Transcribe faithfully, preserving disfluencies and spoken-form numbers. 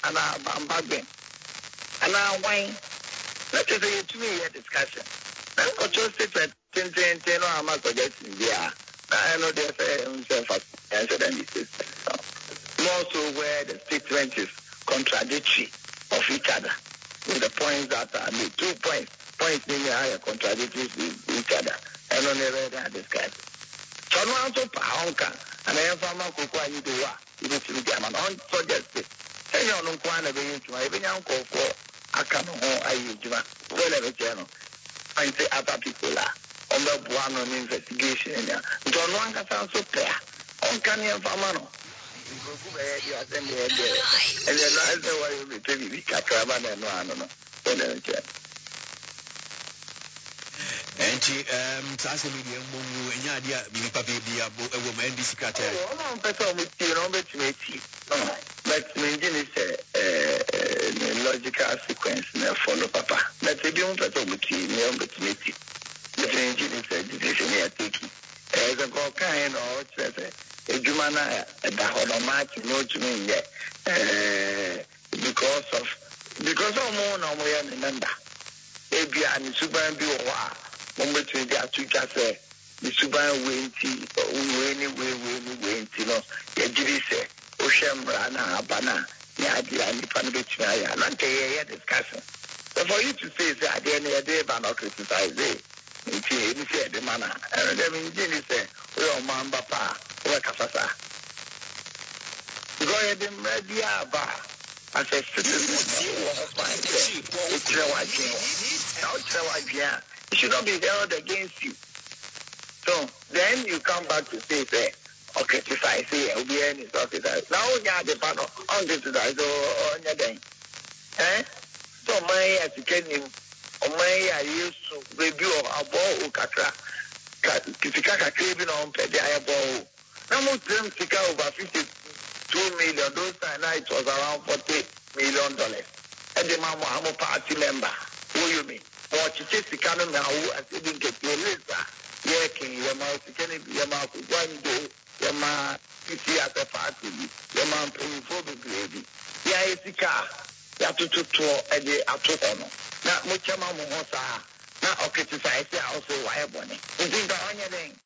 and a bambagin. And I wine. Let us say to me a discussion. Then control statement ten ten ten or I'm not suggesting yeah. I know they say himself answer than this is. More so where the statement is contradictory of each other. With the points that are made. Two points. Points meaning are contradictory with each other. And on the other discuss. So no answer Paonka and I have found my cocoa you do what you do to the German on suggested. Say you don't want to be into my uncle for I come home I use you whatever channel. I say other people are on the one on investigation and don't want to sound so clear. On can you have a man? And then I say why you be telling me Catraban and no, Enti um sasa media mungu enyadia bibi papi bia bo woman N D C kata. Oh, no person with you no bet me ti. But me is a logical sequence na follow papa. But the young person with you no bet me ti. But me is a decision here taking. As a go kind or say e juma na da hono match no to me eh because of because of mo na mo ya nenda. E bia ni suban bi o wa. Moment to the Africa say the Suban Winty, Winnie, Winnie, Winty, no, Yajiri say, Ocean Rana, Abana, Yadi, and the Panabit, and not a discussion. So for you to say that the end of the day, but not criticize it, it's a the manner, and then in Jenny say, we are Mamba Pa, or Cafasa. Go ahead and media bar. As a citizen of my it's a white now, it should not be held against you. So then you come back to say, say okay, if I say L B N is officer. Now you have the panel on this side on your day. Eh? So my as you can him or my I used to review of ball Katra Kitika craving on Pedi Ayabo. Now most them take over fifty two million, those time it was around forty million dollars. And the Mama I'm a party member. What you mean? Or to take the canon now as it didn't get your list. Yeah, can you amount to can be amount to one day, your man, if you at a party, your man paying for the gravy. Yeah, it's a car. You have to to tour a day after honor. Now, much amount of now, okay, to say, I say, also, why a bonnet. You think the onion thing?